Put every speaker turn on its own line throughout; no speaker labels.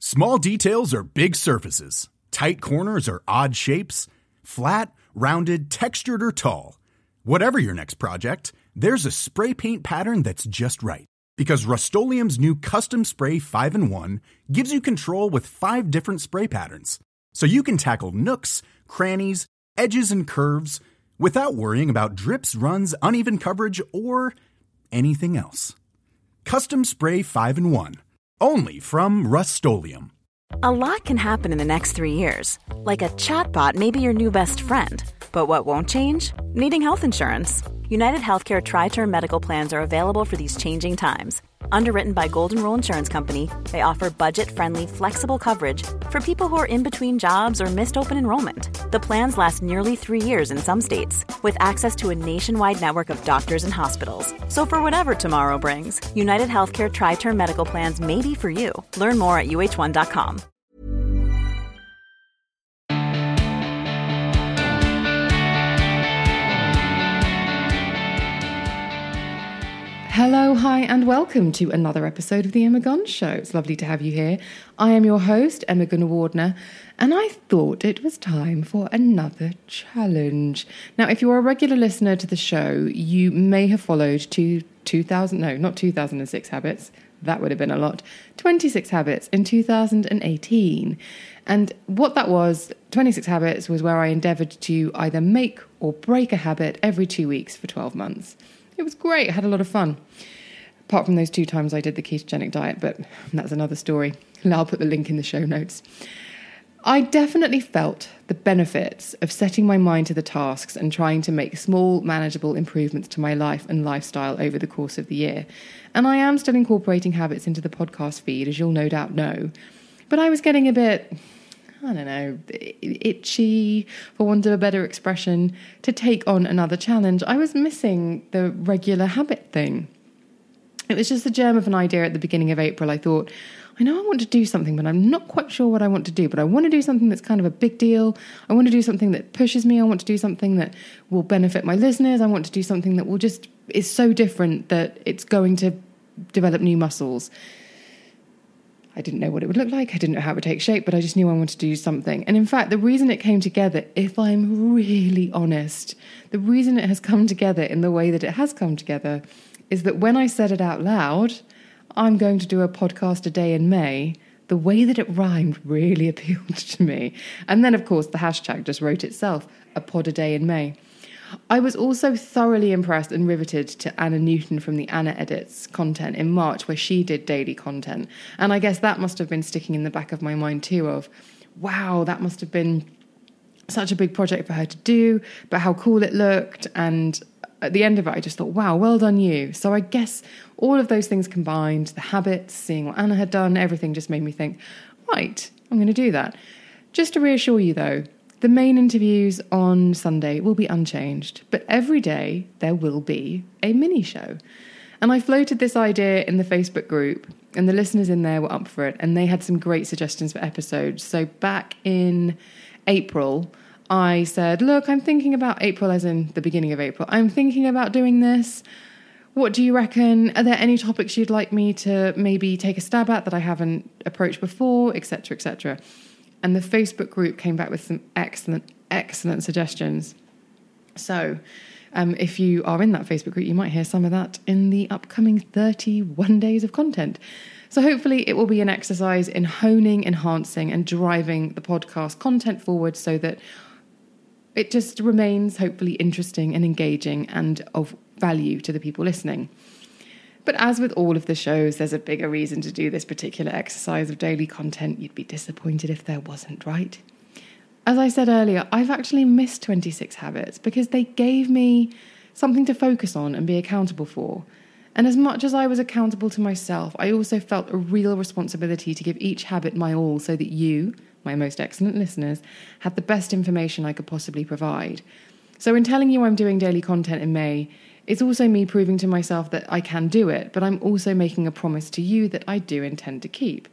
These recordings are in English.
Small details are big surfaces. Tight corners are odd shapes. Flat, rounded, textured, or tall. Whatever your next project, there's a spray paint pattern that's just right. Because Rust-Oleum's new Custom Spray 5-in-1 gives you control with 5 different spray patterns. So you can tackle nooks, crannies, edges, and curves without worrying about drips, runs, uneven coverage, or anything else. Custom Spray 5-in-1. Only from Rust-Oleum.
A lot can happen in the next 3 years. Like a chatbot may be your new best friend. But what won't change? Needing health insurance. United Healthcare Tri-Term Medical Plans are available for these changing times. Underwritten by Golden Rule Insurance Company, they offer budget-friendly, flexible coverage for people who are in between jobs or missed open enrollment. The plans last nearly 3 years in some states, with access to a nationwide network of doctors and hospitals. So for whatever tomorrow brings, United Healthcare Tri-Term Medical Plans may be for you. Learn more at uh1.com.
Hello, hi, and welcome to another episode of The Emma Gunn Show. It's lovely to have you here. I am your host, Emma Gunn-Wardner, and I thought it was time for another challenge. Now, if you're a regular listener to the show, you may have followed 2006 habits. That would have been a lot. 26 habits in 2018. And what that was, 26 habits, was where I endeavoured to either make or break a habit every 2 weeks for 12 months. It was great. I had a lot of fun. Apart from those 2 times I did the ketogenic diet, but that's another story. I'll put the link in the show notes. I definitely felt the benefits of setting my mind to the tasks and trying to make small, manageable improvements to my life and lifestyle over the course of the year. And I am still incorporating habits into the podcast feed, as you'll no doubt know. But I was getting a bit, I don't know, itchy, for want of a better expression, to take on another challenge. I was missing the regular habit thing. It was just the germ of an idea at the beginning of April. I thought, I know I want to do something, but I'm not quite sure what I want to do. But I want to do something that's kind of a big deal. I want to do something that pushes me. I want to do something that will benefit my listeners. I want to do something that will just is so different that it's going to develop new muscles. I didn't know what it would look like. I didn't know how it would take shape, but I just knew I wanted to do something. And in fact, the reason it came together, if I'm really honest, the reason it has come together in the way that it has come together is that when I said it out loud, I'm going to do a podcast a day in May, the way that it rhymed really appealed to me. And then, of course, the hashtag just wrote itself, a pod a day in May. I was also thoroughly impressed and riveted to Anna Newton from the Anna Edits content in March, where she did daily content. And I guess that must have been sticking in the back of my mind too of, wow, that must have been such a big project for her to do, but how cool it looked. And at the end of it, I just thought, wow, well done you. So I guess all of those things combined, the habits, seeing what Anna had done, everything just made me think, right, I'm going to do that. Just to reassure you though, the main interviews on Sunday will be unchanged, but every day there will be a mini show. And I floated this idea in the Facebook group, and the listeners in there were up for it, and they had some great suggestions for episodes. So back in April, I said, look, I'm thinking about April as in the beginning of April. I'm thinking about doing this. What do you reckon? Are there any topics you'd like me to maybe take a stab at that I haven't approached before, etc., etc.? And the Facebook group came back with some excellent suggestions. So if you are in that Facebook group, you might hear some of that in the upcoming 31 days of content. So hopefully it will be an exercise in honing, enhancing, and driving the podcast content forward so that it just remains hopefully interesting and engaging and of value to the people listening. But as with all of the shows, there's a bigger reason to do this particular exercise of daily content. You'd be disappointed if there wasn't, right? As I said earlier, I've actually missed 26 habits because they gave me something to focus on and be accountable for. And as much as I was accountable to myself, I also felt a real responsibility to give each habit my all so that you, my most excellent listeners, had the best information I could possibly provide. So in telling you I'm doing daily content in May, it's also me proving to myself that I can do it, but I'm also making a promise to you that I do intend to keep.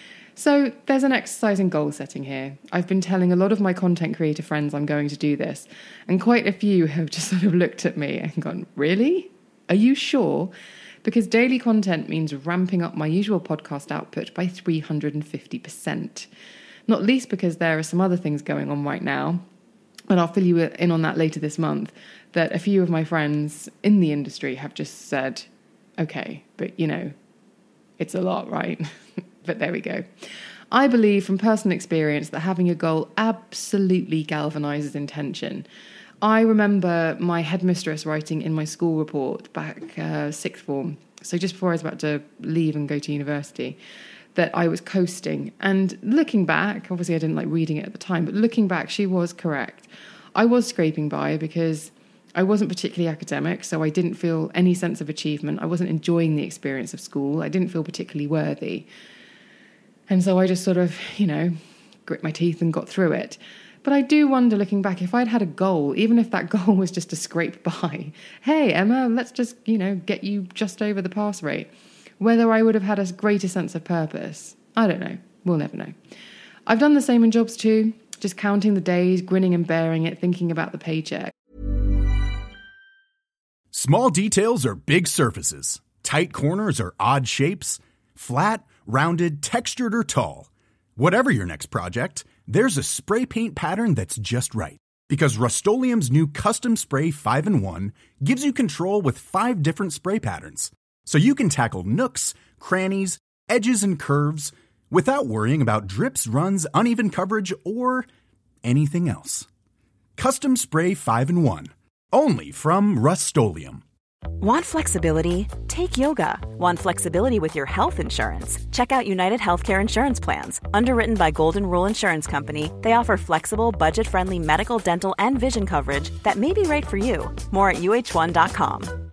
So there's an exercise in goal setting here. I've been telling a lot of my content creator friends I'm going to do this, and quite a few have just sort of looked at me and gone, really? Are you sure? because daily content means ramping up my usual podcast output by 350%. Not least because there are some other things going on right now, and I'll fill you in on that later this month, that a few of my friends in the industry have just said, okay, but it's a lot, right? But there we go. I believe from personal experience that having a goal absolutely galvanizes intention. I remember my headmistress writing in my school report back sixth form, so just before I was about to leave and go to university, that I was coasting. And looking back, obviously I didn't like reading it at the time, but looking back, she was correct. I was scraping by because I wasn't particularly academic, so I didn't feel any sense of achievement. I wasn't enjoying the experience of school. I didn't feel particularly worthy. And so I just sort of, grit my teeth and got through it. But I do wonder, looking back, if I'd had a goal, even if that goal was just to scrape by, hey, Emma, let's just, get you just over the pass rate, whether I would have had a greater sense of purpose. I don't know. We'll never know. I've done the same in jobs too, just counting the days, grinning and bearing it, thinking about the paycheck.
Small details are big surfaces. Tight corners are odd shapes. Flat, rounded, textured, or tall. Whatever your next project, there's a spray paint pattern that's just right. Because Rust-Oleum's new Custom Spray 5-in-1 gives you control with 5 different spray patterns. So you can tackle nooks, crannies, edges, and curves without worrying about drips, runs, uneven coverage, or anything else. Custom Spray 5-in-1. Only from Rust-Oleum.
Want flexibility? Take yoga. Want flexibility with your health insurance? Check out United Healthcare Insurance Plans. Underwritten by Golden Rule Insurance Company, they offer flexible, budget-friendly medical, dental, and vision coverage that may be right for you. More at uh1.com.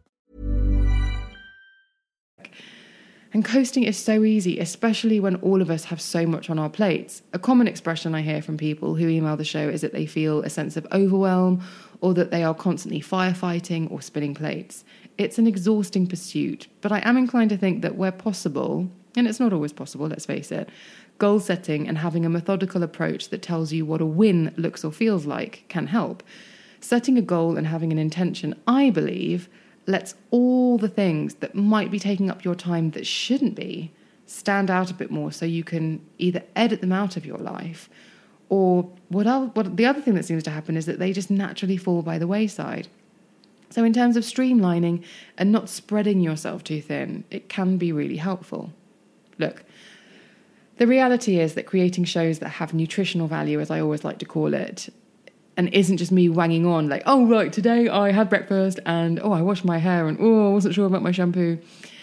And coasting is so easy, especially when all of us have so much on our plates. A common expression I hear from people who email the show is that they feel a sense of overwhelm, or that they are constantly firefighting or spinning plates. It's an exhausting pursuit, but I am inclined to think that where possible, and it's not always possible, let's face it, goal setting and having a methodical approach that tells you what a win looks or feels like can help. Setting a goal and having an intention, I believe, lets all the things that might be taking up your time that shouldn't be stand out a bit more, so you can either edit them out of your life, or what the other thing that seems to happen is that they just naturally fall by the wayside. So in terms of streamlining and not spreading yourself too thin, it can be really helpful. Look, the reality is that creating shows that have nutritional value, as I always like to call it, and isn't just me wanging on like, oh, right, today I had breakfast and, I washed my hair and, I wasn't sure about my shampoo.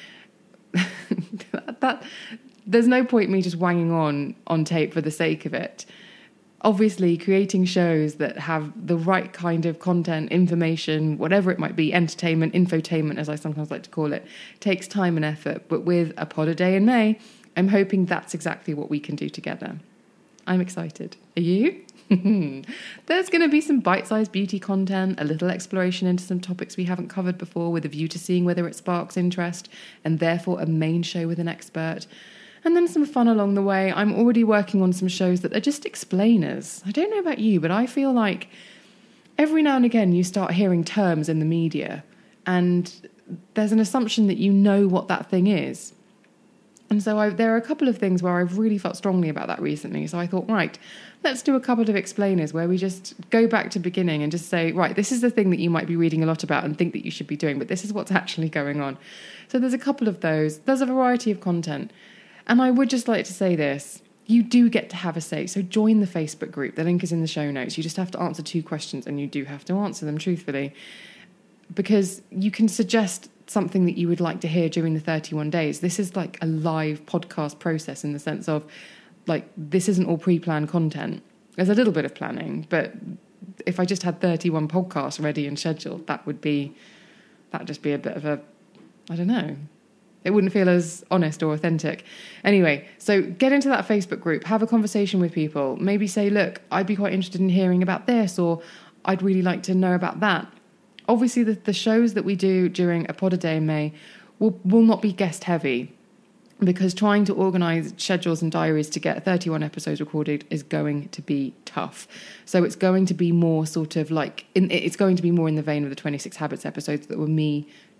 There's no point me just wanging on tape for the sake of it. Obviously, creating shows that have the right kind of content, information, whatever it might be, entertainment, infotainment, as I sometimes like to call it, takes time and effort. But with a pod a day in May, I'm hoping that's exactly what we can do together. I'm excited. Are you? There's going to be some bite-sized beauty content, a little exploration into some topics we haven't covered before with a view to seeing whether it sparks interest, and therefore a main show with an expert. And then some fun along the way. I'm already working on some shows that are just explainers. I don't know about you, but I feel like every now and again you start hearing terms in the media and there's an assumption that you know what that thing is. And so there are a couple of things where I've really felt strongly about that recently. So I thought, right, let's do a couple of explainers where we just go back to the beginning and just say, right, this is the thing that you might be reading a lot about and think that you should be doing, but this is what's actually going on. So there's a couple of those. There's a variety of content. And I would just like to say this, you do get to have a say. So join the Facebook group. The link is in the show notes. You just have to answer 2 questions and you do have to answer them truthfully, because you can suggest something that you would like to hear during the 31 days. This is like a live podcast process in the sense of, like, this isn't all pre-planned content. There's a little bit of planning, but if I just had 31 podcasts ready and scheduled, that'd just be a bit of a, I don't know. It wouldn't feel as honest or authentic. Anyway, so get into that Facebook group, have a conversation with people, maybe say, look, I'd be quite interested in hearing about this, or I'd really like to know about that. Obviously, the shows that we do during a pod a day in May will not be guest heavy, because trying to organise schedules and diaries to get 31 episodes recorded is going to be tough. So it's going to be more sort of like, it's going to be more in the vein of the 26 Habits episodes that were me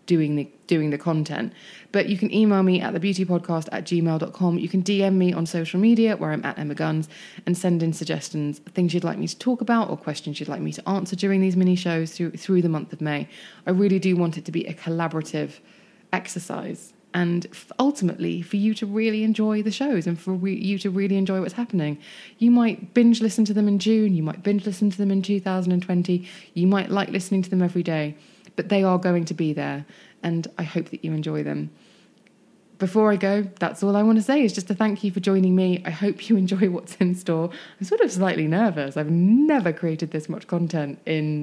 doing the content. But you can email me at thebeautypodcast@gmail.com. You can DM me on social media where I'm at Emma Guns and send in suggestions, things you'd like me to talk about or questions you'd like me to answer during these mini shows through the month of May. I really do want it to be a collaborative exercise and ultimately for you to really enjoy the shows and for you to really enjoy what's happening. You might binge listen to them in June, you might binge listen to them in 2020, you might like listening to them every day, but they are going to be there, and I hope that you enjoy them. Before I go, that's all I want to say is just to thank you for joining me. I hope you enjoy what's in store. I'm sort of slightly nervous. I've never created this much content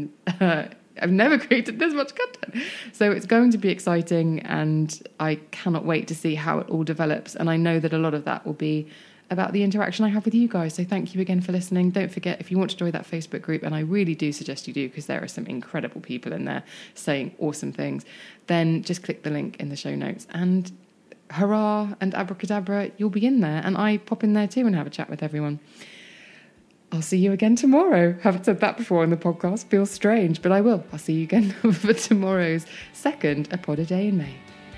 So it's going to be exciting, and I cannot wait to see how it all develops. And I know that a lot of that will be about the interaction I have with you guys. So thank you again for listening. Don't forget, if you want to join that Facebook group, and I really do suggest you do because there are some incredible people in there saying awesome things, then just click the link in the show notes and hurrah and abracadabra, you'll be in there. And I pop in there too and have a chat with everyone. I'll see you again tomorrow. Haven't said that before on the podcast. Feels strange, but I will. I'll see you again for tomorrow's second A Pod a Day in May.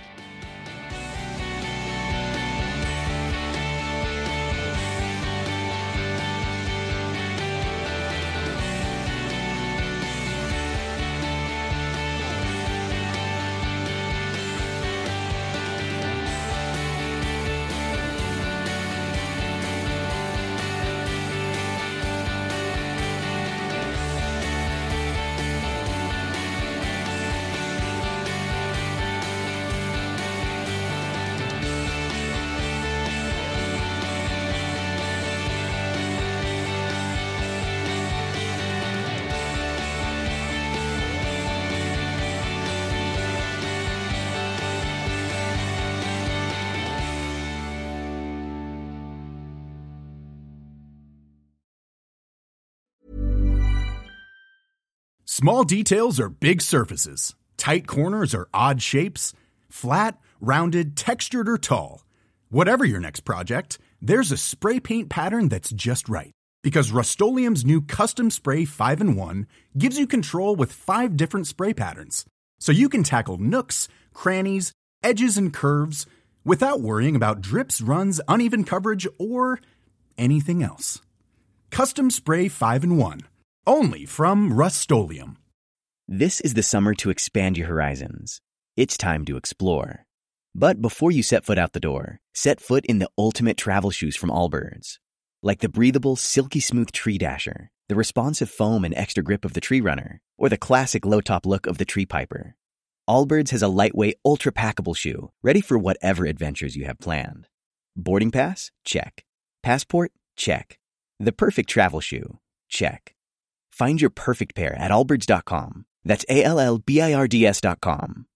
Small details are big surfaces. Tight corners are odd shapes. Flat, rounded, textured, or tall. Whatever your next project, there's a spray paint pattern that's just right. Because Rust-Oleum's new Custom Spray 5-in-1 gives you control with 5 different spray patterns. So you can tackle nooks, crannies, edges, and curves without worrying about drips, runs, uneven coverage, or anything else. Custom Spray 5-in-1. Only from Rust-Oleum.
This is the summer to expand your horizons. It's time to explore. But before you set foot out the door, set foot in the ultimate travel shoes from Allbirds. Like the breathable, silky smooth Tree Dasher, the responsive foam and extra grip of the Tree Runner, or the classic low-top look of the Tree Piper. Allbirds has a lightweight, ultra-packable shoe, ready for whatever adventures you have planned. Boarding pass? Check. Passport? Check. The perfect travel shoe? Check. Find your perfect pair at allbirds.com. That's ALLBIRDS.com.